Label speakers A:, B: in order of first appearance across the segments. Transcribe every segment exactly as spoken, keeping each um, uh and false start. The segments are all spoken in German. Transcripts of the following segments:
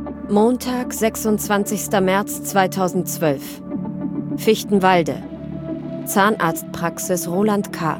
A: Montag, sechsundzwanzigster März zweitausendzwölf. Fichtenwalde. Zahnarztpraxis Roland K.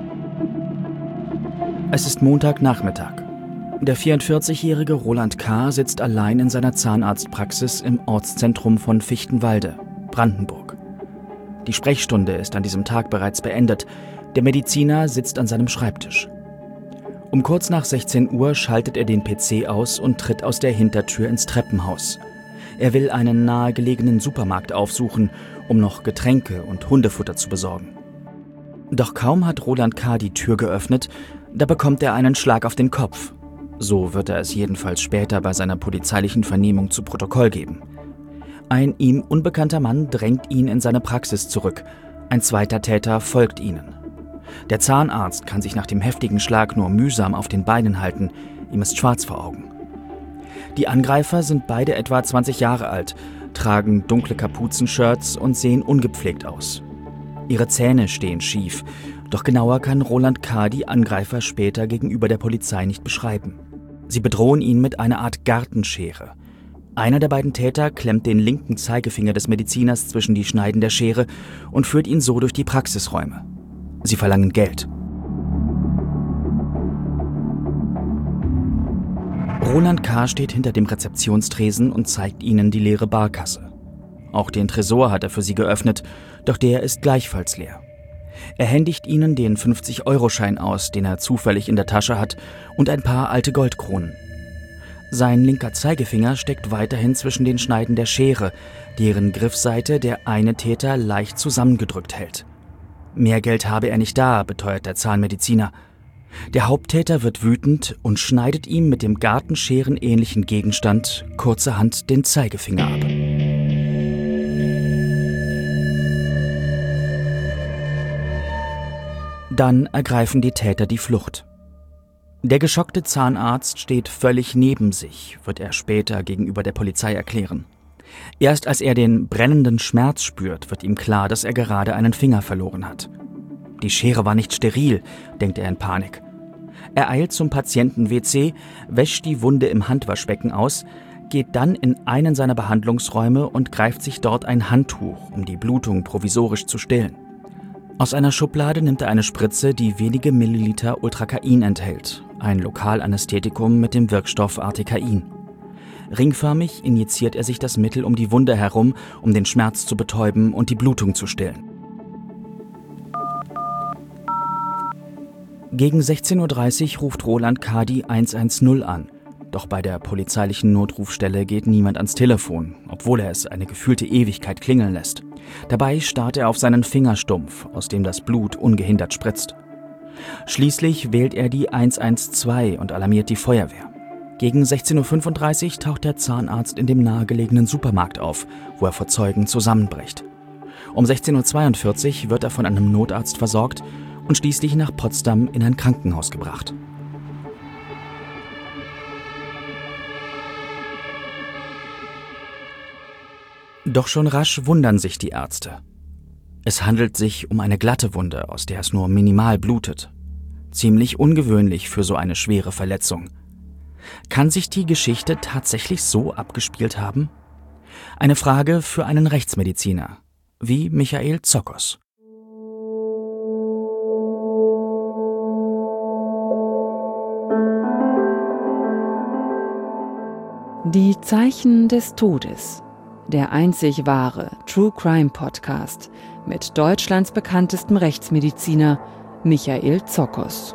B: Es ist Montagnachmittag. Der vierundvierzigjährige Roland K. sitzt allein in seiner Zahnarztpraxis im Ortszentrum von Fichtenwalde, Brandenburg. Die Sprechstunde ist an diesem Tag bereits beendet. Der Mediziner sitzt an seinem Schreibtisch. Um kurz nach sechzehn Uhr schaltet er den P C aus und tritt aus der Hintertür ins Treppenhaus. Er will einen nahegelegenen Supermarkt aufsuchen, um noch Getränke und Hundefutter zu besorgen. Doch kaum hat Roland K. die Tür geöffnet, da bekommt er einen Schlag auf den Kopf. So wird er es jedenfalls später bei seiner polizeilichen Vernehmung zu Protokoll geben. Ein ihm unbekannter Mann drängt ihn in seine Praxis zurück. Ein zweiter Täter folgt ihnen. Der Zahnarzt kann sich nach dem heftigen Schlag nur mühsam auf den Beinen halten. Ihm ist schwarz vor Augen. Die Angreifer sind beide etwa zwanzig Jahre alt, tragen dunkle Kapuzenshirts und sehen ungepflegt aus. Ihre Zähne stehen schief, doch genauer kann Roland K. die Angreifer später gegenüber der Polizei nicht beschreiben. Sie bedrohen ihn mit einer Art Gartenschere. Einer der beiden Täter klemmt den linken Zeigefinger des Mediziners zwischen die Schneiden der Schere und führt ihn so durch die Praxisräume. Sie verlangen Geld. Roland K. steht hinter dem Rezeptionstresen und zeigt ihnen die leere Barkasse. Auch den Tresor hat er für sie geöffnet, doch der ist gleichfalls leer. Er händigt ihnen den fünfzig-Euro-Schein aus, den er zufällig in der Tasche hat, und ein paar alte Goldkronen. Sein linker Zeigefinger steckt weiterhin zwischen den Schneiden der Schere, deren Griffseite der eine Täter leicht zusammengedrückt hält. Mehr Geld habe er nicht da, beteuert der Zahnmediziner. Der Haupttäter wird wütend und schneidet ihm mit dem gartenscherenähnlichen Gegenstand kurzerhand den Zeigefinger ab. Dann ergreifen die Täter die Flucht. Der geschockte Zahnarzt steht völlig neben sich, wird er später gegenüber der Polizei erklären. Erst als er den brennenden Schmerz spürt, wird ihm klar, dass er gerade einen Finger verloren hat. Die Schere war nicht steril, denkt er in Panik. Er eilt zum Patienten-W C, wäscht die Wunde im Handwaschbecken aus, geht dann in einen seiner Behandlungsräume und greift sich dort ein Handtuch, um die Blutung provisorisch zu stillen. Aus einer Schublade nimmt er eine Spritze, die wenige Milliliter Ultracain enthält, ein Lokalanästhetikum mit dem Wirkstoff Artecain. Ringförmig injiziert er sich das Mittel um die Wunde herum, um den Schmerz zu betäuben und die Blutung zu stillen. Gegen sechzehn Uhr dreißig ruft Roland K. die hundertzehn an. Doch bei der polizeilichen Notrufstelle geht niemand ans Telefon, obwohl er es eine gefühlte Ewigkeit klingeln lässt. Dabei starrt er auf seinen Fingerstumpf, aus dem das Blut ungehindert spritzt. Schließlich wählt er die hundertzwölf und alarmiert die Feuerwehr. Gegen sechzehn Uhr fünfunddreißig taucht der Zahnarzt in dem nahegelegenen Supermarkt auf, wo er vor Zeugen zusammenbricht. Um sechzehn Uhr zweiundvierzig wird er von einem Notarzt versorgt und schließlich nach Potsdam in ein Krankenhaus gebracht. Doch schon rasch wundern sich die Ärzte. Es handelt sich um eine glatte Wunde, aus der es nur minimal blutet. Ziemlich ungewöhnlich für so eine schwere Verletzung. Kann sich die Geschichte tatsächlich so abgespielt haben? Eine Frage für einen Rechtsmediziner, wie Michael Zokos.
C: Die Zeichen des Todes. Der einzig wahre True Crime Podcast mit Deutschlands bekanntestem Rechtsmediziner Michael Zokos.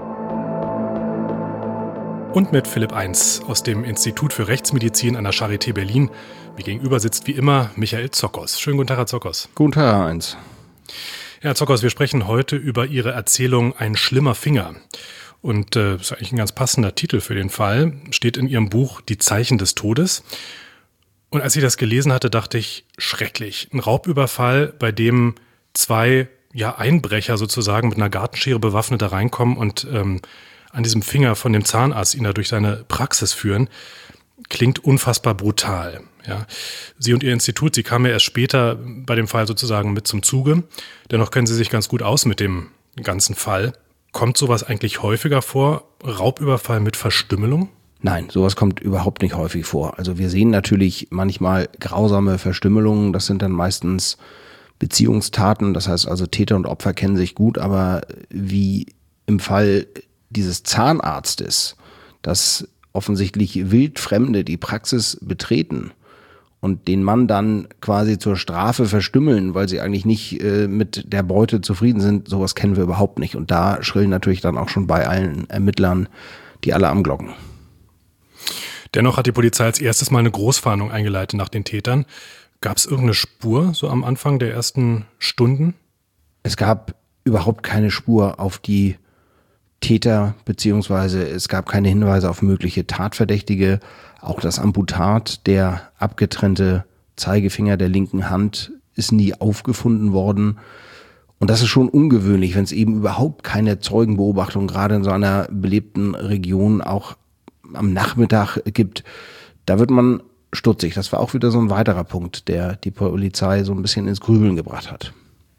D: Und mit Philipp Eins aus dem Institut für Rechtsmedizin an der Charité Berlin. Mir gegenüber sitzt wie immer Michael Zokos. Schönen guten Tag, Herr Zokos.
E: Guten Tag, Herr Eins.
D: Herr Zokos, wir sprechen heute über Ihre Erzählung Ein schlimmer Finger. Und äh, das ist eigentlich ein ganz passender Titel für den Fall. Steht in Ihrem Buch Die Zeichen des Todes. Und als ich das gelesen hatte, dachte ich, schrecklich. Ein Raubüberfall, bei dem zwei ja, Einbrecher sozusagen mit einer Gartenschere bewaffnet da reinkommen und ähm, an diesem Finger von dem Zahnarzt ihn da durch seine Praxis führen, klingt unfassbar brutal. Ja. Sie und Ihr Institut, Sie kamen ja erst später bei dem Fall sozusagen mit zum Zuge. Dennoch kennen Sie sich ganz gut aus mit dem ganzen Fall. Kommt sowas eigentlich häufiger vor? Raubüberfall mit Verstümmelung?
E: Nein, sowas kommt überhaupt nicht häufig vor. Also wir sehen natürlich manchmal grausame Verstümmelungen. Das sind dann meistens Beziehungstaten. Das heißt also, Täter und Opfer kennen sich gut. Aber wie im Fall dieses Zahnarztes, dass offensichtlich Wildfremde die Praxis betreten und den Mann dann quasi zur Strafe verstümmeln, weil sie eigentlich nicht äh, mit der Beute zufrieden sind, sowas kennen wir überhaupt nicht. Und da schrillen natürlich dann auch schon bei allen Ermittlern die Alarmglocken.
D: Dennoch hat die Polizei als erstes mal eine Großfahndung eingeleitet nach den Tätern. Gab es irgendeine Spur so am Anfang der ersten Stunden?
E: Es gab überhaupt keine Spur auf die Täter, beziehungsweise es gab keine Hinweise auf mögliche Tatverdächtige. Auch das Amputat, der abgetrennte Zeigefinger der linken Hand, ist nie aufgefunden worden. Und das ist schon ungewöhnlich, wenn es eben überhaupt keine Zeugenbeobachtung gerade in so einer belebten Region auch am Nachmittag gibt. Da wird man stutzig. Das war auch wieder so ein weiterer Punkt, der die Polizei so ein bisschen ins Grübeln gebracht hat.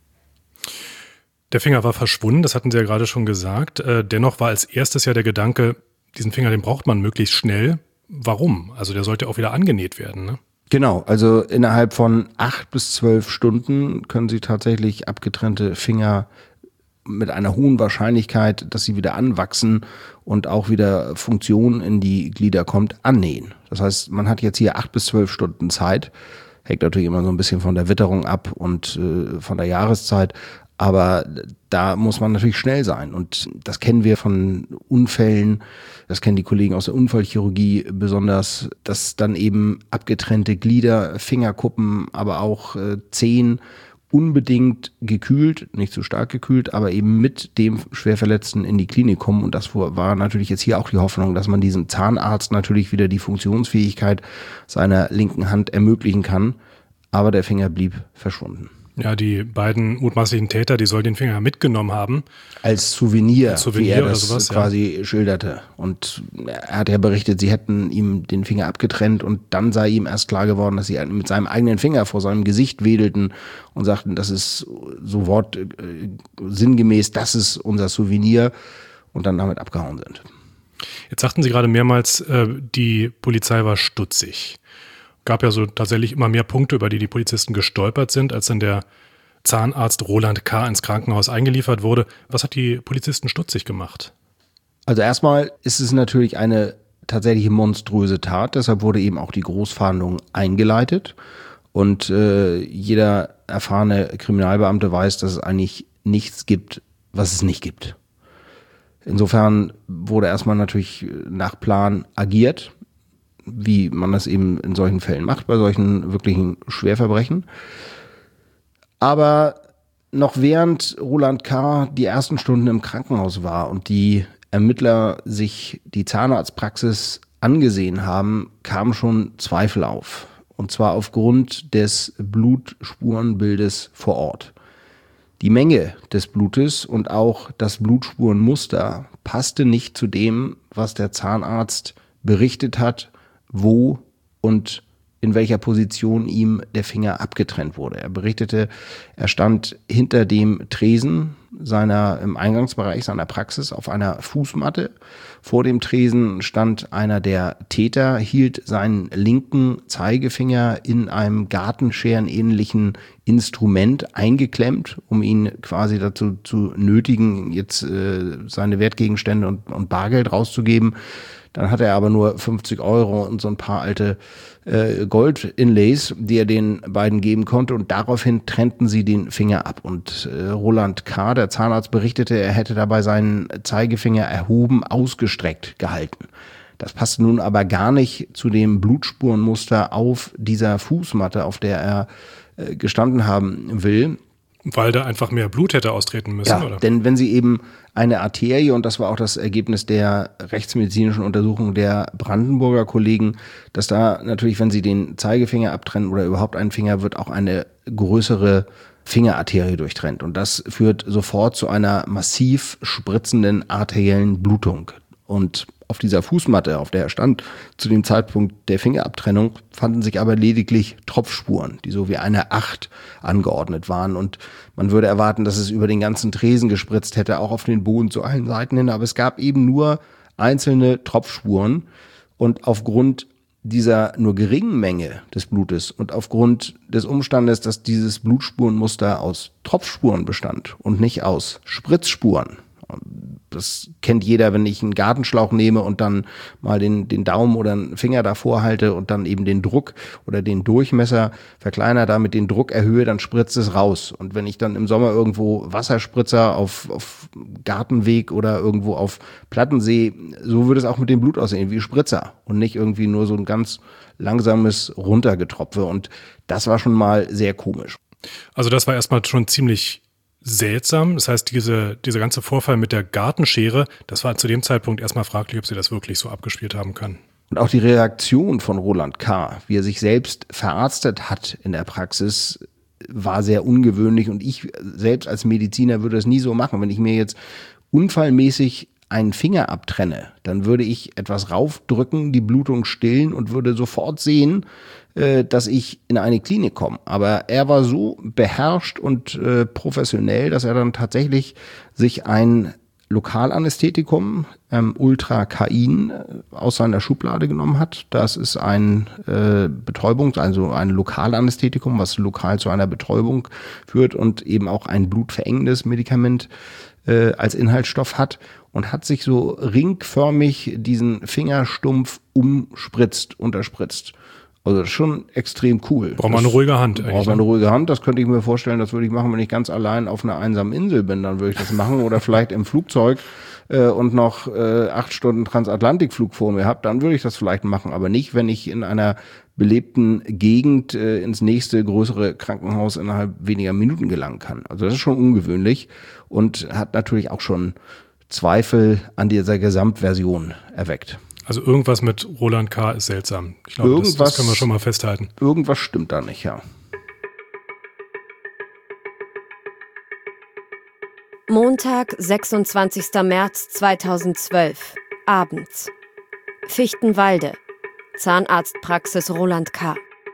D: Der Finger war verschwunden, das hatten Sie ja gerade schon gesagt. Äh, dennoch war als erstes ja der Gedanke, diesen Finger, den braucht man möglichst schnell. Warum? Also der sollte auch wieder angenäht werden, ne?
E: Genau, also innerhalb von acht bis zwölf Stunden können Sie tatsächlich abgetrennte Finger mit einer hohen Wahrscheinlichkeit, dass sie wieder anwachsen und auch wieder Funktion in die Glieder kommt, annähen. Das heißt, man hat jetzt hier acht bis zwölf Stunden Zeit. Hängt natürlich immer so ein bisschen von der Witterung ab und äh, von der Jahreszeit. Aber da muss man natürlich schnell sein. Und das kennen wir von Unfällen. Das kennen die Kollegen aus der Unfallchirurgie besonders, dass dann eben abgetrennte Glieder, Fingerkuppen, aber auch äh, Zehen unbedingt gekühlt, nicht zu stark gekühlt, aber eben mit dem Schwerverletzten in die Klinik kommen. Und das war natürlich jetzt hier auch die Hoffnung, dass man diesem Zahnarzt natürlich wieder die Funktionsfähigkeit seiner linken Hand ermöglichen kann. Aber der Finger blieb verschwunden.
D: Ja, die beiden mutmaßlichen Täter, die soll den Finger mitgenommen haben.
E: Als Souvenir,
D: Als Souvenir
E: wie er
D: oder
E: das
D: sowas,
E: quasi ja. schilderte. Und er hat ja berichtet, sie hätten ihm den Finger abgetrennt und dann sei ihm erst klar geworden, dass sie mit seinem eigenen Finger vor seinem Gesicht wedelten und sagten, das ist so wort äh, sinngemäß, das ist unser Souvenir, und dann damit abgehauen sind.
D: Jetzt sagten Sie gerade mehrmals, äh, die Polizei war stutzig. Gab ja so tatsächlich immer mehr Punkte, über die die Polizisten gestolpert sind, als dann der Zahnarzt Roland K. ins Krankenhaus eingeliefert wurde. Was hat die Polizisten stutzig gemacht?
E: Also erstmal ist es natürlich eine tatsächliche monströse Tat, deshalb wurde eben auch die Großfahndung eingeleitet. Und äh, jeder erfahrene Kriminalbeamte weiß, dass es eigentlich nichts gibt, was es nicht gibt. Insofern wurde erstmal natürlich nach Plan agiert, wie man das eben in solchen Fällen macht, bei solchen wirklichen Schwerverbrechen. Aber noch während Roland K. die ersten Stunden im Krankenhaus war und die Ermittler sich die Zahnarztpraxis angesehen haben, kamen schon Zweifel auf. Und zwar aufgrund des Blutspurenbildes vor Ort. Die Menge des Blutes und auch das Blutspurenmuster passte nicht zu dem, was der Zahnarzt berichtet hat, wo und in welcher Position ihm der Finger abgetrennt wurde. Er berichtete, er stand hinter dem Tresen seiner, im Eingangsbereich seiner Praxis auf einer Fußmatte. Vor dem Tresen stand einer der Täter, hielt seinen linken Zeigefinger in einem gartenscherenähnlichen Instrument eingeklemmt, um ihn quasi dazu zu nötigen, jetzt äh, seine Wertgegenstände und, und Bargeld rauszugeben. Dann hatte er aber nur fünfzig Euro und so ein paar alte äh, Gold-Inlays, die er den beiden geben konnte. Und daraufhin trennten sie den Finger ab. Und äh, Roland K., der Zahnarzt, berichtete, er hätte dabei seinen Zeigefinger erhoben, ausgestreckt gehalten. Das passte nun aber gar nicht zu dem Blutspurenmuster auf dieser Fußmatte, auf der er äh, gestanden haben will.
D: Weil da einfach mehr Blut hätte austreten müssen,
E: ja,
D: oder?
E: Denn wenn sie eben eine Arterie, und das war auch das Ergebnis der rechtsmedizinischen Untersuchung der Brandenburger Kollegen, dass da natürlich, wenn sie den Zeigefinger abtrennen oder überhaupt einen Finger, wird auch eine größere Fingerarterie durchtrennt. Und das führt sofort zu einer massiv spritzenden arteriellen Blutung. Und auf dieser Fußmatte, auf der er stand, zu dem Zeitpunkt der Fingerabtrennung, fanden sich aber lediglich Tropfspuren, die so wie eine Acht angeordnet waren. Und man würde erwarten, dass es über den ganzen Tresen gespritzt hätte, auch auf den Boden zu allen Seiten hin. Aber es gab eben nur einzelne Tropfspuren. Und aufgrund dieser nur geringen Menge des Blutes und aufgrund des Umstandes, dass dieses Blutspurenmuster aus Tropfspuren bestand und nicht aus Spritzspuren. Das kennt jeder, wenn ich einen Gartenschlauch nehme und dann mal den, den Daumen oder einen Finger davor halte und dann eben den Druck oder den Durchmesser verkleinere, damit den Druck erhöhe, dann spritzt es raus. Und wenn ich dann im Sommer irgendwo Wasserspritzer auf, auf Gartenweg oder irgendwo auf Platten sehe, so würde es auch mit dem Blut aussehen, wie Spritzer und nicht irgendwie nur so ein ganz langsames Runtergetropfe. Und das war schon mal sehr komisch.
D: Also das war erstmal schon ziemlich seltsam. Das heißt, diese, dieser ganze Vorfall mit der Gartenschere, das war zu dem Zeitpunkt erstmal fraglich, ob sie das wirklich so abgespielt haben kann.
E: Und auch die Reaktion von Roland K., wie er sich selbst verarztet hat in der Praxis, war sehr ungewöhnlich. Und ich selbst als Mediziner würde das nie so machen. Wenn ich mir jetzt unfallmäßig einen Finger abtrenne, dann würde ich etwas raufdrücken, die Blutung stillen und würde sofort sehen, dass ich in eine Klinik komme. Aber er war so beherrscht und äh, professionell, dass er dann tatsächlich sich ein Lokalanästhetikum, ähm, Ultracain, äh, aus seiner Schublade genommen hat. Das ist ein äh, Betäubung, also ein Lokalanästhetikum, was lokal zu einer Betäubung führt und eben auch ein blutverengendes Medikament äh, als Inhaltsstoff hat und hat sich so ringförmig diesen Fingerstumpf umspritzt, unterspritzt. Also das ist schon extrem cool.
D: Braucht man eine ruhige Hand eigentlich.
E: Braucht man eine ruhige Hand, das könnte ich mir vorstellen, das würde ich machen, wenn ich ganz allein auf einer einsamen Insel bin, dann würde ich das machen. Oder vielleicht im Flugzeug äh, und noch äh, acht Stunden Transatlantikflug vor mir habe, dann würde ich das vielleicht machen. Aber nicht, wenn ich in einer belebten Gegend äh, ins nächste größere Krankenhaus innerhalb weniger Minuten gelangen kann. Also das ist schon ungewöhnlich und hat natürlich auch schon Zweifel an dieser Gesamtversion erweckt.
D: Also irgendwas mit Roland K. ist seltsam. Ich glaube, das, das können wir schon mal festhalten.
E: Irgendwas stimmt da nicht, ja.
A: Montag, sechsundzwanzigster März zweitausendzwölf, abends. Fichtenwalde, Zahnarztpraxis Roland K.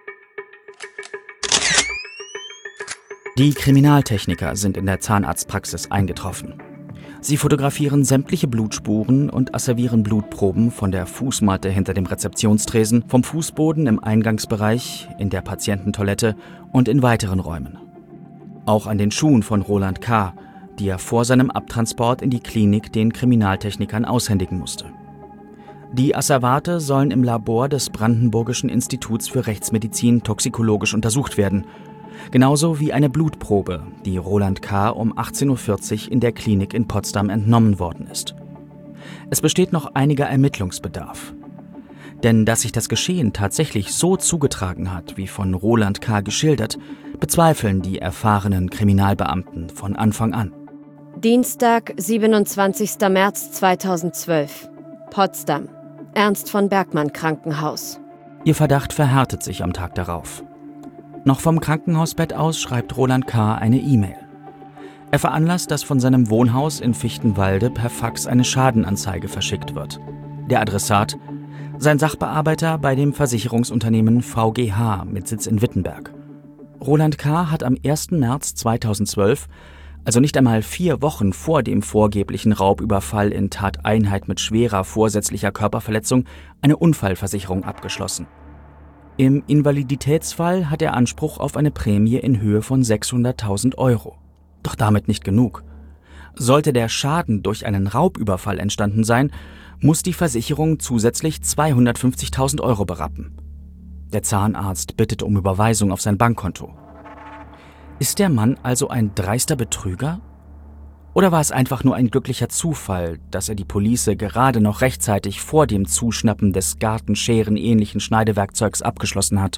B: Die Kriminaltechniker sind in der Zahnarztpraxis eingetroffen. Sie fotografieren sämtliche Blutspuren und asservieren Blutproben von der Fußmatte hinter dem Rezeptionstresen, vom Fußboden im Eingangsbereich, in der Patiententoilette und in weiteren Räumen. Auch an den Schuhen von Roland K., die er vor seinem Abtransport in die Klinik den Kriminaltechnikern aushändigen musste. Die Asservate sollen im Labor des Brandenburgischen Instituts für Rechtsmedizin toxikologisch untersucht werden, genauso wie eine Blutprobe, die Roland K. um achtzehn Uhr vierzig in der Klinik in Potsdam entnommen worden ist. Es besteht noch einiger Ermittlungsbedarf. Denn dass sich das Geschehen tatsächlich so zugetragen hat, wie von Roland K. geschildert, bezweifeln die erfahrenen Kriminalbeamten von Anfang an.
A: Dienstag, siebenundzwanzigster März zweitausendzwölf, Potsdam, Ernst von Bergmann Krankenhaus.
B: Ihr Verdacht verhärtet sich am Tag darauf. Noch vom Krankenhausbett aus schreibt Roland K. eine E-Mail. Er veranlasst, dass von seinem Wohnhaus in Fichtenwalde per Fax eine Schadenanzeige verschickt wird. Der Adressat: sein Sachbearbeiter bei dem Versicherungsunternehmen V G H mit Sitz in Wittenberg. Roland K. hat am ersten März zweitausendzwölf, also nicht einmal vier Wochen vor dem vorgeblichen Raubüberfall in Tateinheit mit schwerer vorsätzlicher Körperverletzung, eine Unfallversicherung abgeschlossen. Im Invaliditätsfall hat er Anspruch auf eine Prämie in Höhe von sechshunderttausend Euro. Doch damit nicht genug. Sollte der Schaden durch einen Raubüberfall entstanden sein, muss die Versicherung zusätzlich zweihundertfünfzigtausend Euro berappen. Der Zahnarzt bittet um Überweisung auf sein Bankkonto. Ist der Mann also ein dreister Betrüger? Oder war es einfach nur ein glücklicher Zufall, dass er die Police gerade noch rechtzeitig vor dem Zuschnappen des Gartenscheren-ähnlichen Schneidewerkzeugs abgeschlossen hat?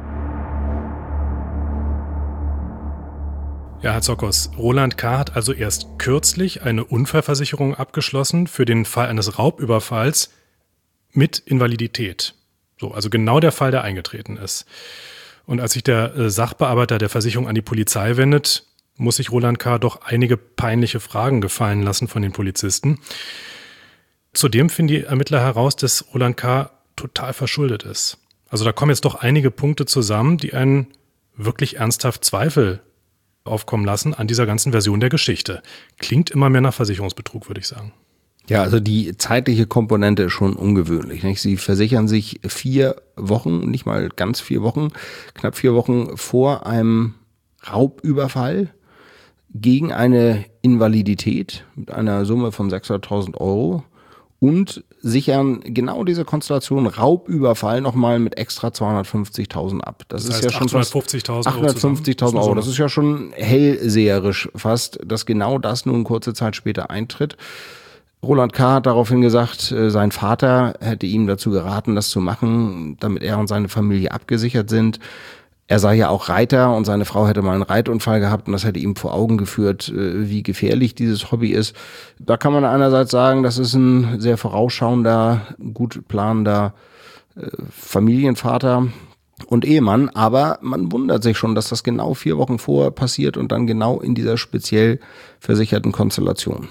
D: Ja, Herr Zokos, Roland K. hat also erst kürzlich eine Unfallversicherung abgeschlossen für den Fall eines Raubüberfalls mit Invalidität. So, also genau der Fall, der eingetreten ist. Und als sich der äh, Sachbearbeiter der Versicherung an die Polizei wendet, muss sich Roland K. doch einige peinliche Fragen gefallen lassen von den Polizisten. Zudem finden die Ermittler heraus, dass Roland K. total verschuldet ist. Also da kommen jetzt doch einige Punkte zusammen, die einen wirklich ernsthaft Zweifel aufkommen lassen an dieser ganzen Version der Geschichte. Klingt immer mehr nach Versicherungsbetrug, würde ich sagen.
E: Ja, also die zeitliche Komponente ist schon ungewöhnlich, nicht? Sie versichern sich vier Wochen, nicht mal ganz vier Wochen, knapp vier Wochen vor einem Raubüberfall gegen eine Invalidität mit einer Summe von sechshunderttausend Euro und sichern genau diese Konstellation Raubüberfall nochmal mit extra zweihundertfünfzigtausend ab. Das, das heißt, ist ja schon
D: achthundertfünfzigtausend Euro.
E: achthundertfünfzigtausend Euro. Das ist ja schon hellseherisch fast, dass genau das nun kurze Zeit später eintritt. Roland K. hat daraufhin gesagt, sein Vater hätte ihm dazu geraten, das zu machen, damit er und seine Familie abgesichert sind. Er sei ja auch Reiter und seine Frau hätte mal einen Reitunfall gehabt und das hätte ihm vor Augen geführt, wie gefährlich dieses Hobby ist. Da kann man einerseits sagen, das ist ein sehr vorausschauender, gut planender Familienvater und Ehemann, aber man wundert sich schon, dass das genau vier Wochen vorher passiert und dann genau in dieser speziell versicherten Konstellation.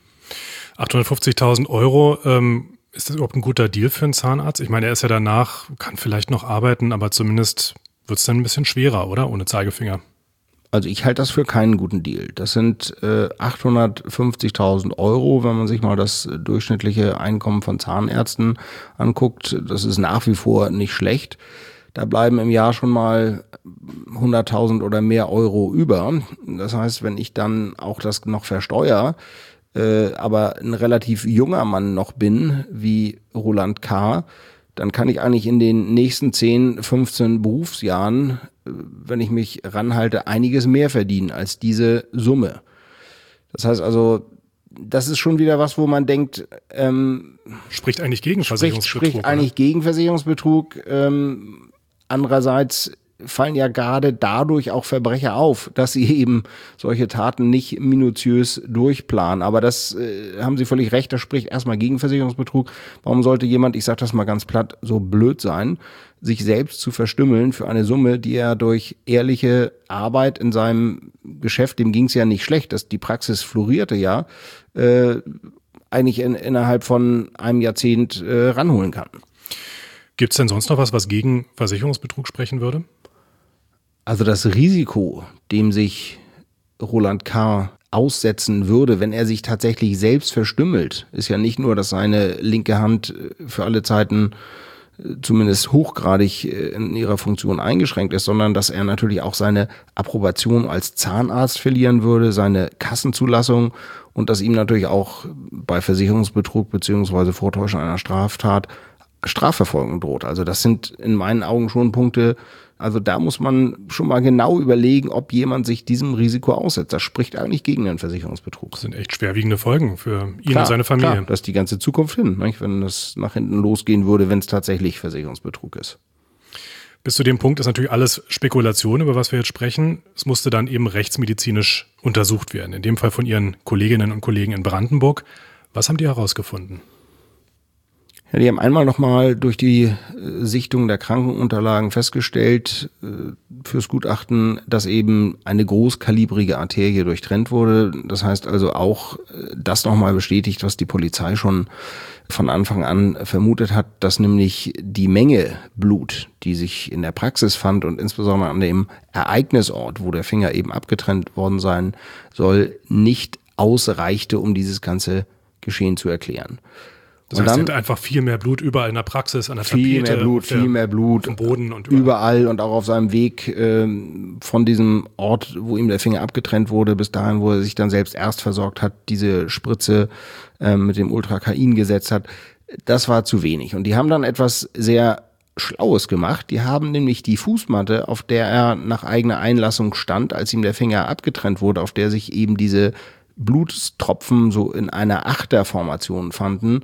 D: achthundertfünfzigtausend Euro, ähm, ist das überhaupt ein guter Deal für einen Zahnarzt? Ich meine, er ist ja danach, kann vielleicht noch arbeiten, aber zumindest wird es dann ein bisschen schwerer, oder? Ohne Zeigefinger.
E: Also ich halte das für keinen guten Deal. Das sind äh, achthundertfünfzigtausend Euro, wenn man sich mal das durchschnittliche Einkommen von Zahnärzten anguckt. Das ist nach wie vor nicht schlecht. Da bleiben im Jahr schon mal hunderttausend oder mehr Euro über. Das heißt, wenn ich dann auch das noch versteuere, äh, aber ein relativ junger Mann noch bin, wie Roland K., dann kann ich eigentlich in den nächsten zehn, fünfzehn Berufsjahren, wenn ich mich ranhalte, einiges mehr verdienen als diese Summe. Das heißt also, das ist schon wieder was, wo man denkt, ähm,
D: spricht eigentlich gegen
E: spricht,
D: Versicherungsbetrug.
E: Spricht eigentlich gegen Versicherungsbetrug. Ähm, andererseits fallen ja gerade dadurch auch Verbrecher auf, dass sie eben solche Taten nicht minutiös durchplanen. Aber das äh, haben Sie völlig recht, das spricht erstmal gegen Versicherungsbetrug. Warum sollte jemand, ich sage das mal ganz platt, so blöd sein, sich selbst zu verstümmeln für eine Summe, die er durch ehrliche Arbeit in seinem Geschäft, dem ging es ja nicht schlecht, dass die Praxis florierte ja, äh, eigentlich in, innerhalb von einem Jahrzehnt äh, ranholen kann.
D: Gibt es denn sonst noch was, was gegen Versicherungsbetrug sprechen würde?
E: Also das Risiko, dem sich Roland K. aussetzen würde, wenn er sich tatsächlich selbst verstümmelt, ist ja nicht nur, dass seine linke Hand für alle Zeiten zumindest hochgradig in ihrer Funktion eingeschränkt ist, sondern dass er natürlich auch seine Approbation als Zahnarzt verlieren würde, seine Kassenzulassung und dass ihm natürlich auch bei Versicherungsbetrug beziehungsweise Vortäuschung einer Straftat Strafverfolgung droht. Also das sind in meinen Augen schon Punkte, also da muss man schon mal genau überlegen, ob jemand sich diesem Risiko aussetzt. Das spricht eigentlich gegen den Versicherungsbetrug. Das
D: sind echt schwerwiegende Folgen für ihn
E: klar,
D: und seine Familie.
E: Klar, das ist die ganze Zukunft hin, nicht? Wenn das nach hinten losgehen würde, wenn es tatsächlich Versicherungsbetrug ist.
D: Bis zu dem Punkt ist natürlich alles Spekulation, über was wir jetzt sprechen. Es musste dann eben rechtsmedizinisch untersucht werden. In dem Fall von Ihren Kolleginnen und Kollegen in Brandenburg. Was haben die herausgefunden?
E: Ja, die haben einmal nochmal durch die Sichtung der Krankenunterlagen festgestellt, fürs Gutachten, dass eben eine großkalibrige Arterie durchtrennt wurde. Das heißt also auch das nochmal bestätigt, was die Polizei schon von Anfang an vermutet hat, dass nämlich die Menge Blut, die sich in der Praxis fand und insbesondere an dem Ereignisort, wo der Finger eben abgetrennt worden sein soll, nicht ausreichte, um dieses ganze Geschehen zu erklären.
D: Das heißt, und dann einfach viel mehr Blut überall in der Praxis, an der Tapete,
E: viel mehr Blut, viel mehr Blut,
D: auf dem Boden und überall.
E: überall und auch auf seinem Weg äh, von diesem Ort, wo ihm der Finger abgetrennt wurde, bis dahin, wo er sich dann selbst erst versorgt hat, diese Spritze äh, mit dem Ultrakain gesetzt hat. Das war zu wenig. Und die haben dann etwas sehr Schlaues gemacht. Die haben nämlich die Fußmatte, auf der er nach eigener Einlassung stand, als ihm der Finger abgetrennt wurde, auf der sich eben diese Blutstropfen so in einer Achterformation fanden,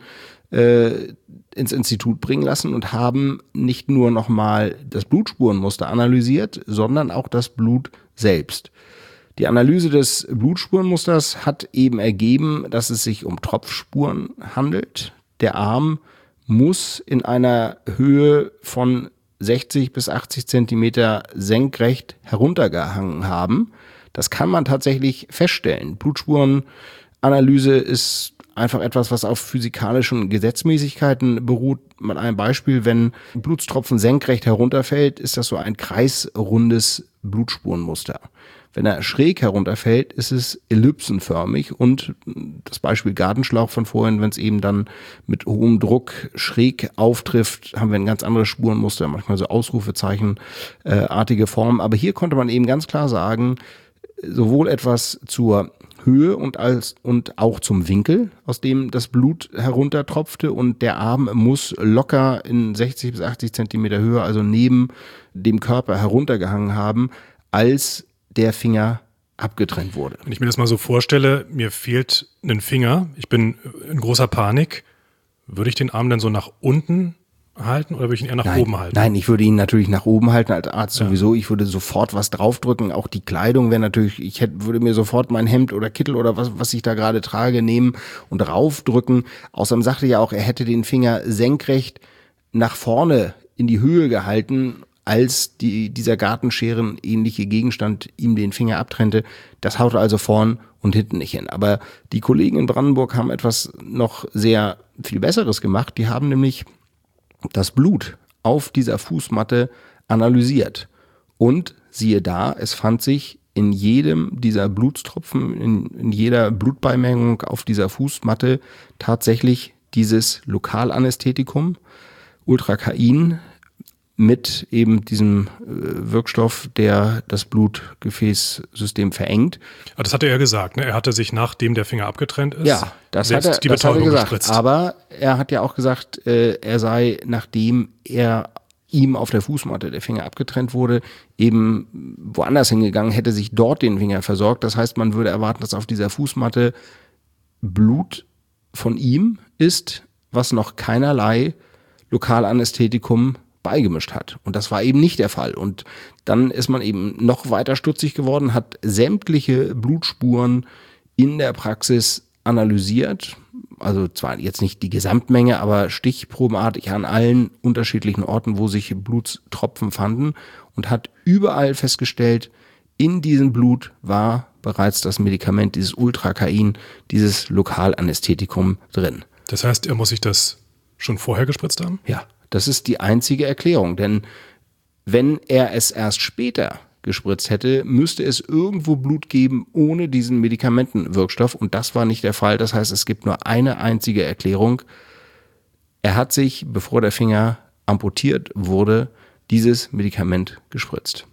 E: ins Institut bringen lassen und haben nicht nur nochmal das Blutspurenmuster analysiert, sondern auch das Blut selbst. Die Analyse des Blutspurenmusters hat eben ergeben, dass es sich um Tropfspuren handelt. Der Arm muss in einer Höhe von sechzig bis achtzig Zentimeter senkrecht heruntergehangen haben. Das kann man tatsächlich feststellen. Blutspurenanalyse ist einfach etwas, was auf physikalischen Gesetzmäßigkeiten beruht. Mal ein Beispiel, wenn ein Blutstropfen senkrecht herunterfällt, ist das so ein kreisrundes Blutspurenmuster. Wenn er schräg herunterfällt, ist es ellipsenförmig und das Beispiel Gartenschlauch von vorhin, wenn es eben dann mit hohem Druck schräg auftrifft, haben wir ein ganz anderes Spurenmuster, manchmal so Ausrufezeichenartige Formen. Aber hier konnte man eben ganz klar sagen, sowohl etwas zur Höhe und als und auch zum Winkel, aus dem das Blut heruntertropfte, und der Arm muss locker in sechzig bis achtzig Zentimeter Höhe, also neben dem Körper heruntergehangen haben, als der Finger abgetrennt wurde.
D: Wenn ich mir das mal so vorstelle, mir fehlt ein Finger, ich bin in großer Panik, würde ich den Arm dann so nach unten halten oder würde ich ihn eher nach
E: nein,
D: oben halten?
E: Nein, ich würde ihn natürlich nach oben halten als Arzt
D: ja.
E: sowieso. Ich würde sofort was draufdrücken. Auch die Kleidung wäre natürlich, ich hätte, würde mir sofort mein Hemd oder Kittel oder was, was ich da gerade trage, nehmen und raufdrücken. Außerdem sagte ja auch, er hätte den Finger senkrecht nach vorne in die Höhe gehalten, als die, dieser Gartenscheren ähnliche Gegenstand ihm den Finger abtrennte. Das haut also vorn und hinten nicht hin. Aber die Kollegen in Brandenburg haben etwas noch sehr viel Besseres gemacht. Die haben nämlich das Blut auf dieser Fußmatte analysiert. Und siehe da, es fand sich in jedem dieser Blutstropfen, in, in jeder Blutbeimengung auf dieser Fußmatte tatsächlich dieses Lokalanästhetikum, Ultracain, mit eben diesem äh, Wirkstoff, der das Blutgefäßsystem verengt.
D: Aber das hat er ja gesagt, ne? Er hatte sich, nachdem der Finger abgetrennt ist,
E: ja, das hat er,
D: die
E: das hat er gesagt.
D: gespritzt.
E: Aber er hat ja auch gesagt, äh, er sei, nachdem er ihm auf der Fußmatte der Finger abgetrennt wurde, eben woanders hingegangen, hätte sich dort den Finger versorgt. Das heißt, man würde erwarten, dass auf dieser Fußmatte Blut von ihm ist, was noch keinerlei Lokalanästhetikum beigemischt hat. Und das war eben nicht der Fall. Und dann ist man eben noch weiter stutzig geworden, hat sämtliche Blutspuren in der Praxis analysiert. Also zwar jetzt nicht die Gesamtmenge, aber stichprobenartig an allen unterschiedlichen Orten, wo sich Blutstropfen fanden, und hat überall festgestellt, in diesem Blut war bereits das Medikament, dieses Ultracain, dieses Lokalanästhetikum drin.
D: Das heißt, er muss sich das schon vorher gespritzt haben?
E: Ja. Das ist die einzige Erklärung, denn wenn er es erst später gespritzt hätte, müsste es irgendwo Blut geben ohne diesen Medikamentenwirkstoff, und das war nicht der Fall. Das heißt, es gibt nur eine einzige Erklärung. Er hat sich, bevor der Finger amputiert wurde, dieses Medikament gespritzt,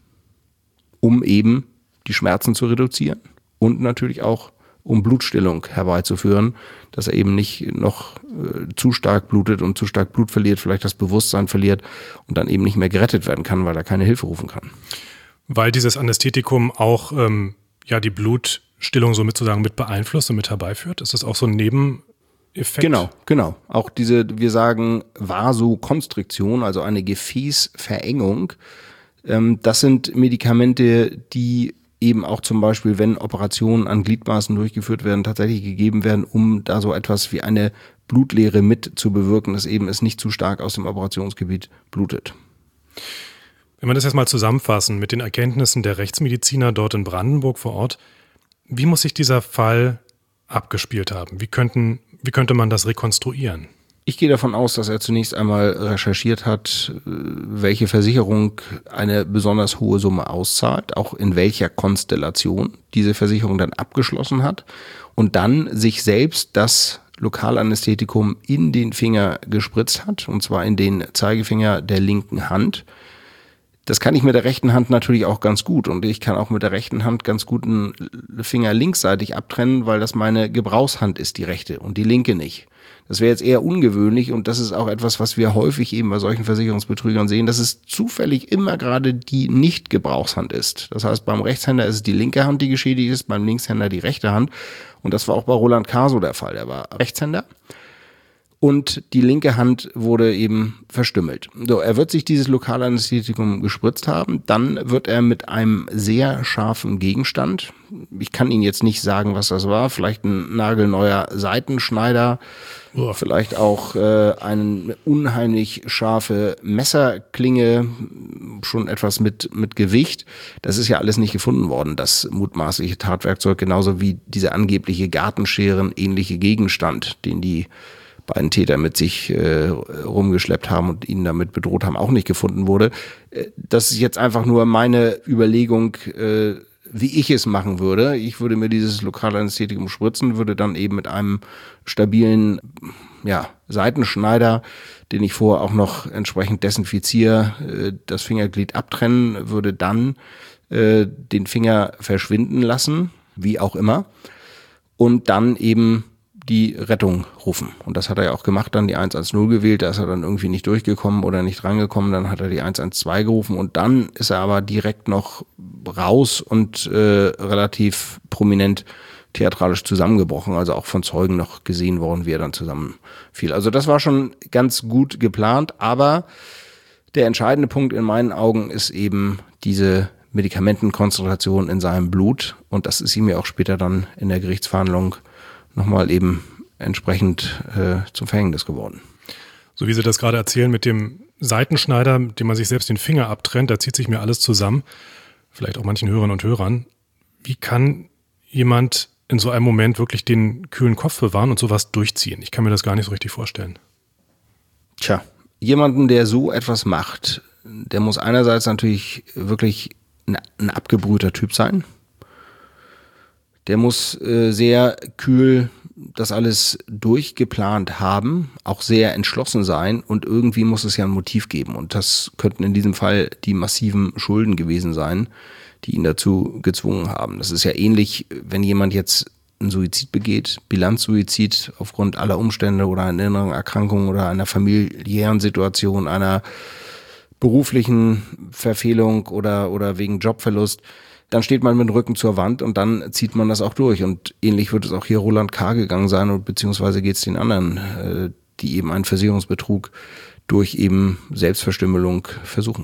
E: um eben die Schmerzen zu reduzieren und natürlich auch um Blutstillung herbeizuführen, dass er eben nicht noch äh, zu stark blutet und zu stark Blut verliert, vielleicht das Bewusstsein verliert und dann eben nicht mehr gerettet werden kann, weil er keine Hilfe rufen kann.
D: Weil dieses Anästhetikum auch ähm, ja die Blutstillung somit sozusagen mit beeinflusst und mit herbeiführt? Ist das auch so ein Nebeneffekt?
E: Genau, genau. Auch diese, wir sagen Vasokonstriktion, also eine Gefäßverengung, ähm, das sind Medikamente, die eben auch zum Beispiel, wenn Operationen an Gliedmaßen durchgeführt werden, tatsächlich gegeben werden, um da so etwas wie eine Blutleere mit zu bewirken, dass eben es nicht zu stark aus dem Operationsgebiet blutet.
D: Wenn wir das jetzt mal zusammenfassen mit den Erkenntnissen der Rechtsmediziner dort in Brandenburg vor Ort, wie muss sich dieser Fall abgespielt haben? Wie könnten, wie könnte man das rekonstruieren?
E: Ich gehe davon aus, dass er zunächst einmal recherchiert hat, welche Versicherung eine besonders hohe Summe auszahlt, auch in welcher Konstellation diese Versicherung dann abgeschlossen hat, und dann sich selbst das Lokalanästhetikum in den Finger gespritzt hat, und zwar in den Zeigefinger der linken Hand. Das kann ich mit der rechten Hand natürlich auch ganz gut, und ich kann auch mit der rechten Hand ganz gut einen Finger linksseitig abtrennen, weil das meine Gebrauchshand ist, die rechte, und die linke nicht. Das wäre jetzt eher ungewöhnlich, und das ist auch etwas, was wir häufig eben bei solchen Versicherungsbetrügern sehen, dass es zufällig immer gerade die Nicht-Gebrauchshand ist. Das heißt, beim Rechtshänder ist es die linke Hand, die geschädigt ist, beim Linkshänder die rechte Hand, und das war auch bei Roland K. so der Fall. Er war Rechtshänder. Und die linke Hand wurde eben verstümmelt. So, er wird sich dieses Lokalanästhetikum gespritzt haben. Dann wird er mit einem sehr scharfen Gegenstand, ich kann Ihnen jetzt nicht sagen, was das war, vielleicht ein nagelneuer Seitenschneider, oh. vielleicht auch äh, eine unheimlich scharfe Messerklinge, schon etwas mit, mit Gewicht. Das ist ja alles nicht gefunden worden, das mutmaßliche Tatwerkzeug, genauso wie dieser angebliche Gartenscheren ähnliche Gegenstand, den die beiden Täter mit sich äh, rumgeschleppt haben und ihn damit bedroht haben, auch nicht gefunden wurde. Das ist jetzt einfach nur meine Überlegung, äh, wie ich es machen würde. Ich würde mir dieses Lokalanästhetikum spritzen, würde dann eben mit einem stabilen ja, Seitenschneider, den ich vorher auch noch entsprechend desinfiziere, das Fingerglied abtrennen, würde dann äh, den Finger verschwinden lassen, wie auch immer, und dann eben die Rettung rufen. Und das hat er ja auch gemacht, dann die eins eins null gewählt, da ist er dann irgendwie nicht durchgekommen oder nicht rangekommen, dann hat er die eins eins zwei gerufen und dann ist er aber direkt noch raus und äh, relativ prominent theatralisch zusammengebrochen, also auch von Zeugen noch gesehen worden, wie er dann zusammenfiel. Also das war schon ganz gut geplant, aber der entscheidende Punkt in meinen Augen ist eben diese Medikamentenkonzentration in seinem Blut und das ist ihm ja auch später dann in der Gerichtsverhandlung nochmal eben entsprechend äh, zum Verhängnis geworden.
D: So wie Sie das gerade erzählen mit dem Seitenschneider, mit dem man sich selbst den Finger abtrennt, da zieht sich mir alles zusammen, vielleicht auch manchen Hörern und Hörern. Wie kann jemand in so einem Moment wirklich den kühlen Kopf bewahren und sowas durchziehen? Ich kann mir das gar nicht so richtig vorstellen.
E: Tja, jemanden, der so etwas macht, der muss einerseits natürlich wirklich ein, ein abgebrühter Typ sein. Der muss äh, sehr kühl das alles durchgeplant haben, auch sehr entschlossen sein und irgendwie muss es ja ein Motiv geben. Und das könnten in diesem Fall die massiven Schulden gewesen sein, die ihn dazu gezwungen haben. Das ist ja ähnlich, wenn jemand jetzt einen Suizid begeht, Bilanzsuizid aufgrund aller Umstände oder einer inneren Erkrankung oder einer familiären Situation, einer beruflichen Verfehlung oder, oder wegen Jobverlust. Dann steht man mit dem Rücken zur Wand und dann zieht man das auch durch. Und ähnlich wird es auch hier Roland K. gegangen sein, und beziehungsweise geht es den anderen, äh, die eben einen Versicherungsbetrug durch eben Selbstverstümmelung versuchen.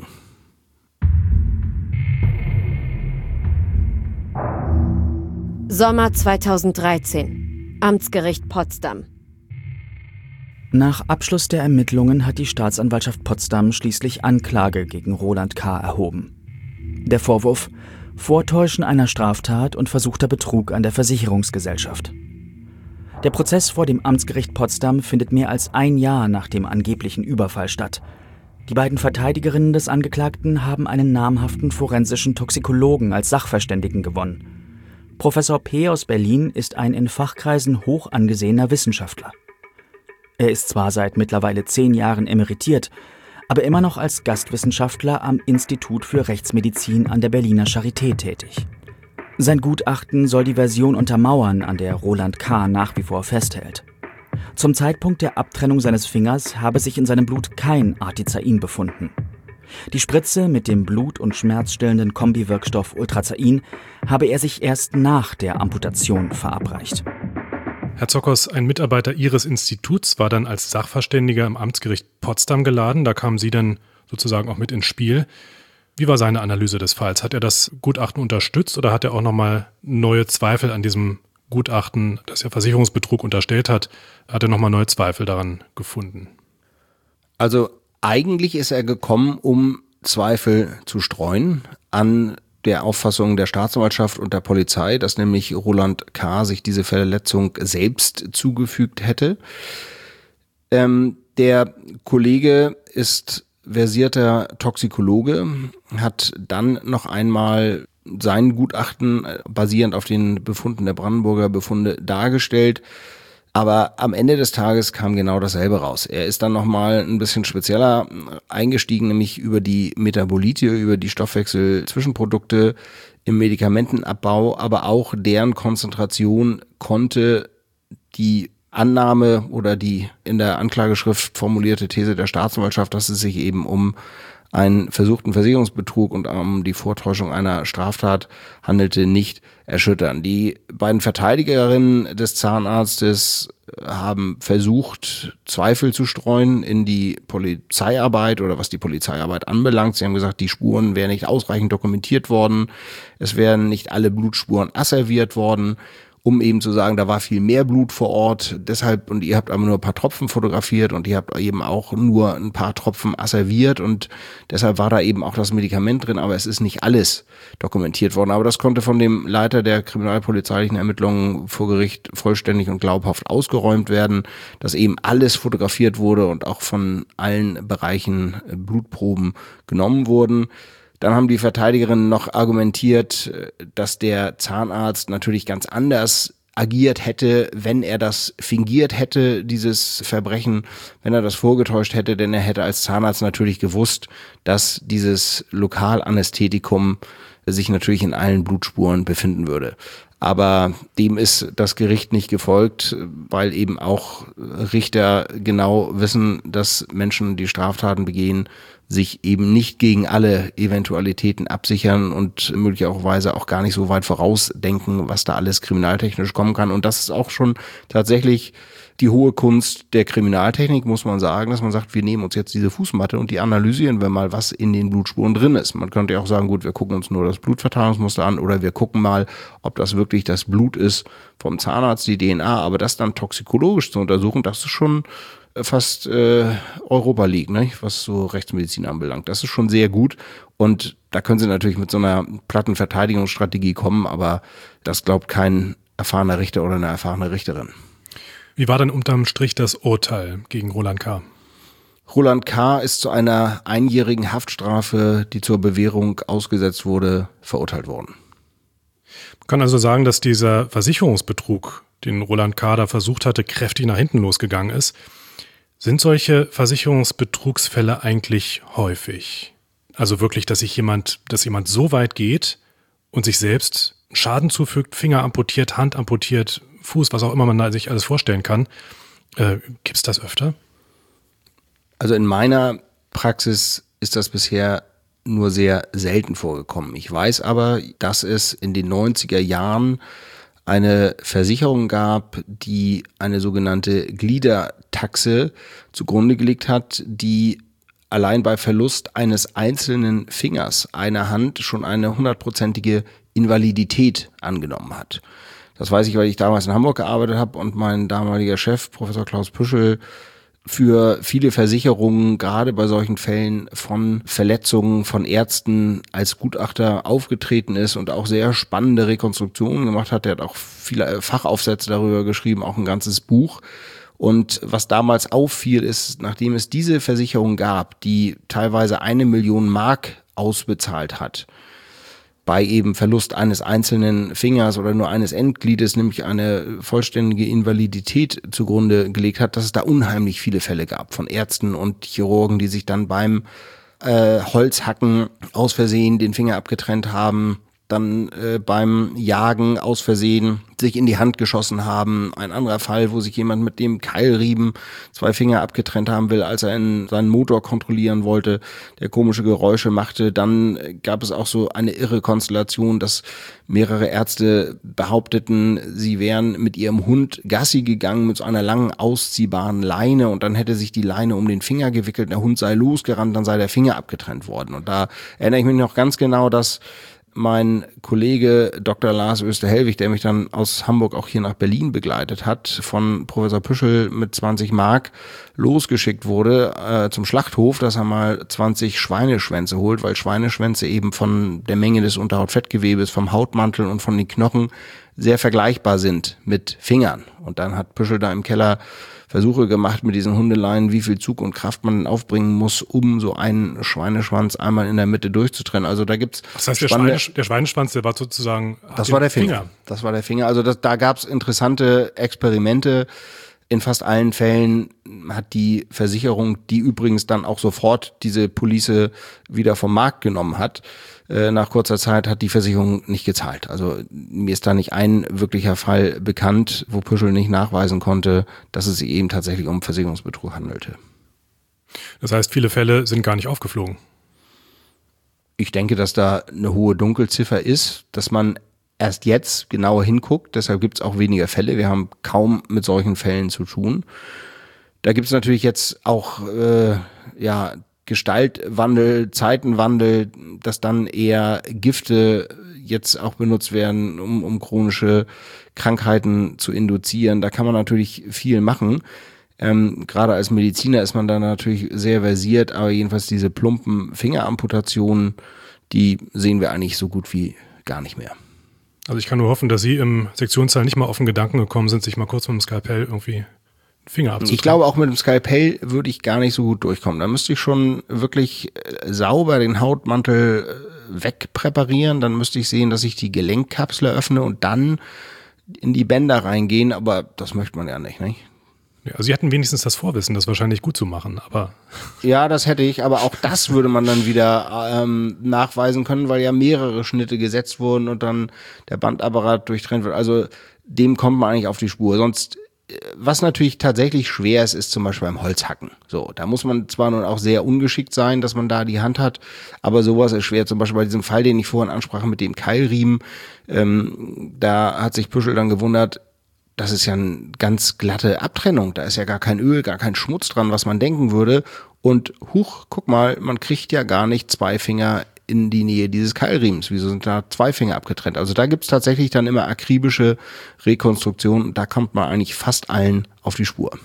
A: Sommer zweitausenddreizehn. Amtsgericht Potsdam.
B: Nach Abschluss der Ermittlungen hat die Staatsanwaltschaft Potsdam schließlich Anklage gegen Roland K. erhoben. Der Vorwurf: Vortäuschen einer Straftat und versuchter Betrug an der Versicherungsgesellschaft. Der Prozess vor dem Amtsgericht Potsdam findet mehr als ein Jahr nach dem angeblichen Überfall statt. Die beiden Verteidigerinnen des Angeklagten haben einen namhaften forensischen Toxikologen als Sachverständigen gewonnen. Professor P. aus Berlin ist ein in Fachkreisen hoch angesehener Wissenschaftler. Er ist zwar seit mittlerweile zehn Jahren emeritiert, aber immer noch als Gastwissenschaftler am Institut für Rechtsmedizin an der Berliner Charité tätig. Sein Gutachten soll die Version untermauern, an der Roland K. nach wie vor festhält. Zum Zeitpunkt der Abtrennung seines Fingers habe sich in seinem Blut kein Artizain befunden. Die Spritze mit dem blut- und schmerzstillenden Kombiwirkstoff Ultrazain habe er sich erst nach der Amputation verabreicht.
D: Herr Zockers, ein Mitarbeiter Ihres Instituts war dann als Sachverständiger im Amtsgericht Potsdam geladen. Da kamen Sie dann sozusagen auch mit ins Spiel. Wie war seine Analyse des Falls? Hat er das Gutachten unterstützt oder hat er auch nochmal neue Zweifel an diesem Gutachten, das ja Versicherungsbetrug unterstellt hat, hat er nochmal neue Zweifel daran gefunden?
E: Also eigentlich ist er gekommen, um Zweifel zu streuen an der Auffassung der Staatsanwaltschaft und der Polizei, dass nämlich Roland K. sich diese Verletzung selbst zugefügt hätte. Ähm, der Kollege ist versierter Toxikologe, hat dann noch einmal sein Gutachten basierend auf den Befunden der Brandenburger Befunde dargestellt. Aber am Ende des Tages kam genau dasselbe raus. Er ist dann nochmal ein bisschen spezieller eingestiegen, nämlich über die Metabolite, über die Stoffwechselzwischenprodukte im Medikamentenabbau, aber auch deren Konzentration konnte die Annahme oder die in der Anklageschrift formulierte These der Staatsanwaltschaft, dass es sich eben um einen versuchten Versicherungsbetrug und um die Vortäuschung einer Straftat handelte, nicht erschüttern. Die beiden Verteidigerinnen des Zahnarztes haben versucht, Zweifel zu streuen in die Polizeiarbeit oder was die Polizeiarbeit anbelangt. Sie haben gesagt, die Spuren wären nicht ausreichend dokumentiert worden, es wären nicht alle Blutspuren asserviert worden, um eben zu sagen, da war viel mehr Blut vor Ort, deshalb, und ihr habt aber nur ein paar Tropfen fotografiert und ihr habt eben auch nur ein paar Tropfen asserviert und deshalb war da eben auch das Medikament drin, aber es ist nicht alles dokumentiert worden. Aber das konnte von dem Leiter der kriminalpolizeilichen Ermittlungen vor Gericht vollständig und glaubhaft ausgeräumt werden, dass eben alles fotografiert wurde und auch von allen Bereichen Blutproben genommen wurden. Dann haben die Verteidigerinnen noch argumentiert, dass der Zahnarzt natürlich ganz anders agiert hätte, wenn er das fingiert hätte, dieses Verbrechen, wenn er das vorgetäuscht hätte, denn er hätte als Zahnarzt natürlich gewusst, dass dieses Lokalanästhetikum sich natürlich in allen Blutspuren befinden würde. Aber dem ist das Gericht nicht gefolgt, weil eben auch Richter genau wissen, dass Menschen, die Straftaten begehen, sich eben nicht gegen alle Eventualitäten absichern und möglicherweise auch gar nicht so weit vorausdenken, was da alles kriminaltechnisch kommen kann. Und das ist auch schon tatsächlich die hohe Kunst der Kriminaltechnik, muss man sagen, dass man sagt, wir nehmen uns jetzt diese Fußmatte und die analysieren wir mal, was in den Blutspuren drin ist. Man könnte ja auch sagen, gut, wir gucken uns nur das Blutverteilungsmuster an oder wir gucken mal, ob das wirklich das Blut ist vom Zahnarzt, die D N A, aber das dann toxikologisch zu untersuchen, das ist schon fast äh, Europa League, ne? Was so Rechtsmedizin anbelangt. Das ist schon sehr gut und da können sie natürlich mit so einer platten Verteidigungsstrategie kommen, aber das glaubt kein erfahrener Richter oder eine erfahrene Richterin.
D: Wie war denn unterm Strich das Urteil gegen Roland K.?
E: Roland K. ist zu einer einjährigen Haftstrafe, die zur Bewährung ausgesetzt wurde, verurteilt worden.
D: Man kann also sagen, dass dieser Versicherungsbetrug, den Roland K. da versucht hatte, kräftig nach hinten losgegangen ist. Sind solche Versicherungsbetrugsfälle eigentlich häufig? Also wirklich, dass sich jemand, dass jemand so weit geht und sich selbst Schaden zufügt, Finger amputiert, Hand amputiert, Fuß, was auch immer man sich alles vorstellen kann. Äh, gibt es das öfter?
E: Also in meiner Praxis ist das bisher nur sehr selten vorgekommen. Ich weiß aber, dass es in den neunziger Jahren eine Versicherung gab, die eine sogenannte Gliedertaxe zugrunde gelegt hat, die allein bei Verlust eines einzelnen Fingers einer Hand schon eine hundertprozentige Invalidität angenommen hat. Das weiß ich, weil ich damals in Hamburg gearbeitet habe und mein damaliger Chef, Professor Klaus Püschel, für viele Versicherungen, gerade bei solchen Fällen von Verletzungen von Ärzten als Gutachter aufgetreten ist und auch sehr spannende Rekonstruktionen gemacht hat. Er hat auch viele Fachaufsätze darüber geschrieben, auch ein ganzes Buch. Und was damals auffiel, ist, nachdem es diese Versicherung gab, die teilweise eine Million Mark ausbezahlt hat, bei eben Verlust eines einzelnen Fingers oder nur eines Endgliedes, nämlich eine vollständige Invalidität zugrunde gelegt hat, dass es da unheimlich viele Fälle gab von Ärzten und Chirurgen, die sich dann beim äh, Holzhacken aus Versehen den Finger abgetrennt haben, dann äh, beim Jagen aus Versehen sich in die Hand geschossen haben. Ein anderer Fall, wo sich jemand mit dem Keilriemen zwei Finger abgetrennt haben will, als er in seinen Motor kontrollieren wollte, der komische Geräusche machte. Dann gab es auch so eine irre Konstellation, dass mehrere Ärzte behaupteten, sie wären mit ihrem Hund Gassi gegangen mit so einer langen ausziehbaren Leine und dann hätte sich die Leine um den Finger gewickelt, der Hund sei losgerannt, dann sei der Finger abgetrennt worden. Und da erinnere ich mich noch ganz genau, dass mein Kollege Doktor Lars Oesterhelwig, der mich dann aus Hamburg auch hier nach Berlin begleitet hat, von Professor Püschel mit zwanzig Mark losgeschickt wurde äh, zum Schlachthof, dass er mal zwanzig Schweineschwänze holt, weil Schweineschwänze eben von der Menge des Unterhautfettgewebes, vom Hautmantel und von den Knochen sehr vergleichbar sind mit Fingern. Und dann hat Püschel da im Keller Versuche gemacht mit diesen Hundeleinen, wie viel Zug und Kraft man aufbringen muss, um so einen Schweineschwanz einmal in der Mitte durchzutrennen. Also da gibt's
D: Das heißt, der, Schweine, der Schweineschwanz, der war sozusagen
E: Das war der Finger. Finger. Das war der Finger. Also das, da gab's interessante Experimente. In fast allen Fällen hat die Versicherung, die übrigens dann auch sofort diese Police wieder vom Markt genommen hat, äh, nach kurzer Zeit hat die Versicherung nicht gezahlt. Also mir ist da nicht ein wirklicher Fall bekannt, wo Püschel nicht nachweisen konnte, dass es sich eben tatsächlich um Versicherungsbetrug handelte.
D: Das heißt, viele Fälle sind gar nicht aufgeflogen.
E: Ich denke, dass da eine hohe Dunkelziffer ist, dass man erst jetzt genauer hinguckt, deshalb gibt es auch weniger Fälle. Wir haben kaum mit solchen Fällen zu tun. Da gibt es natürlich jetzt auch äh, ja Gestaltwandel, Zeitenwandel, dass dann eher Gifte jetzt auch benutzt werden, um, um chronische Krankheiten zu induzieren. Da kann man natürlich viel machen. Ähm, gerade als Mediziner ist man da natürlich sehr versiert, aber jedenfalls diese plumpen Fingeramputationen, die sehen wir eigentlich so gut wie gar nicht mehr.
D: Also ich kann nur hoffen, dass Sie im Sektionssaal nicht mal auf den Gedanken gekommen sind, sich mal kurz mit dem Skalpell irgendwie den Finger abzutrennen.
E: Ich glaube, auch mit dem Skalpell würde ich gar nicht so gut durchkommen. Da müsste ich schon wirklich sauber den Hautmantel wegpräparieren. Dann müsste ich sehen, dass ich die Gelenkkapsel öffne und dann in die Bänder reingehen. Aber das möchte man ja nicht, nicht?
D: Also Sie hatten wenigstens das Vorwissen, das wahrscheinlich gut zu machen, aber...
E: Ja, das hätte ich, aber auch das würde man dann wieder ähm, nachweisen können, weil ja mehrere Schnitte gesetzt wurden und dann der Bandapparat durchtrennt wird. Also dem kommt man eigentlich auf die Spur. Sonst, was natürlich tatsächlich schwer ist, ist zum Beispiel beim Holzhacken. So, da muss man zwar nun auch sehr ungeschickt sein, dass man da die Hand hat, aber sowas ist schwer. Zum Beispiel bei diesem Fall, den ich vorhin ansprach mit dem Keilriemen, ähm, da hat sich Püschel dann gewundert, das ist ja eine ganz glatte Abtrennung. Da ist ja gar kein Öl, gar kein Schmutz dran, was man denken würde. Und huch, guck mal, man kriegt ja gar nicht zwei Finger in die Nähe dieses Keilriemens. Wieso sind da zwei Finger abgetrennt? Also da gibt's tatsächlich dann immer akribische Rekonstruktionen. Da kommt man eigentlich fast allen auf die Spur.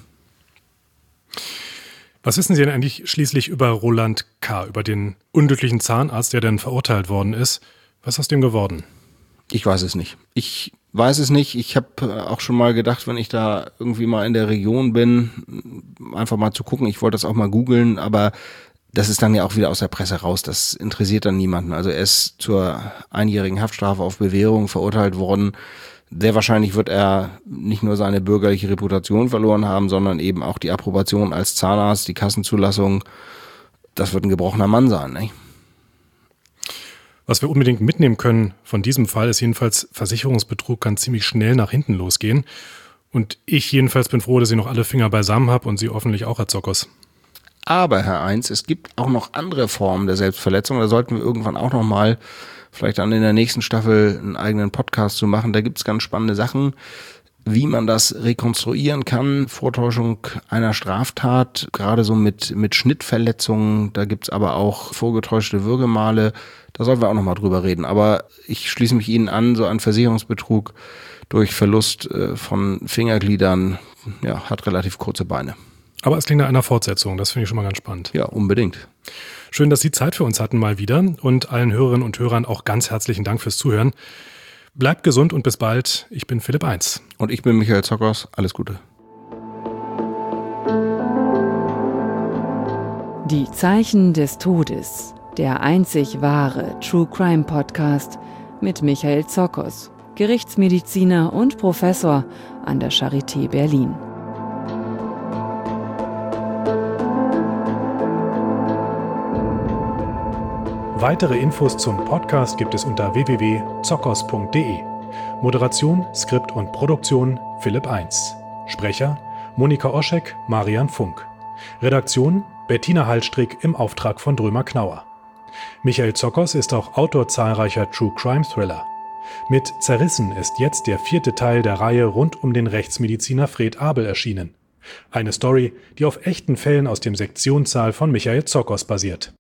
D: Was wissen Sie denn eigentlich schließlich über Roland K., über den unglücklichen Zahnarzt, der dann verurteilt worden ist? Was ist aus dem geworden?
E: Ich weiß es nicht. Ich weiß es nicht. Ich habe auch schon mal gedacht, wenn ich da irgendwie mal in der Region bin, einfach mal zu gucken. Ich wollte das auch mal googeln, aber das ist dann ja auch wieder aus der Presse raus. Das interessiert dann niemanden. Also er ist zur einjährigen Haftstrafe auf Bewährung verurteilt worden. Sehr wahrscheinlich wird er nicht nur seine bürgerliche Reputation verloren haben, sondern eben auch die Approbation als Zahnarzt, die Kassenzulassung. Das wird ein gebrochener Mann sein, nicht?
D: Was wir unbedingt mitnehmen können von diesem Fall ist jedenfalls, Versicherungsbetrug kann ziemlich schnell nach hinten losgehen. Und ich jedenfalls bin froh, dass ich noch alle Finger beisammen habe und Sie hoffentlich auch, Herr Zokos.
E: Aber, Herr Eins, es gibt auch noch andere Formen der Selbstverletzung. Da sollten wir irgendwann auch noch mal, vielleicht dann in der nächsten Staffel, einen eigenen Podcast zu machen. Da gibt es ganz spannende Sachen, wie man das rekonstruieren kann. Vortäuschung einer Straftat, gerade so mit, mit Schnittverletzungen. Da gibt es aber auch vorgetäuschte Würgemale. Da sollten wir auch noch mal drüber reden. Aber ich schließe mich Ihnen an, so ein Versicherungsbetrug durch Verlust äh, von Fingergliedern, ja, hat relativ kurze Beine.
D: Aber es klingt nach einer Fortsetzung, das finde ich schon mal ganz spannend.
E: Ja, unbedingt.
D: Schön, dass Sie Zeit für uns hatten mal wieder und allen Hörerinnen und Hörern auch ganz herzlichen Dank fürs Zuhören. Bleibt gesund und bis bald. Ich bin Philipp Eins.
E: Und ich bin Michael Zokos. Alles Gute.
C: Die Zeichen des Todes, der einzig wahre True Crime Podcast mit Michael Zokos, Gerichtsmediziner und Professor an der Charité Berlin.
D: Weitere Infos zum Podcast gibt es unter w w w punkt zokos punkt de. Moderation, Skript und Produktion Philipp Eins. Sprecher Monika Oschek, Marian Funk. Redaktion Bettina Hallstrick im Auftrag von Drömer Knauer. Michael Zokos ist auch Autor zahlreicher True Crime Thriller. Mit Zerrissen ist jetzt der vierte Teil der Reihe rund um den Rechtsmediziner Fred Abel erschienen. Eine Story, die auf echten Fällen aus dem Sektionssaal von Michael Zokos basiert.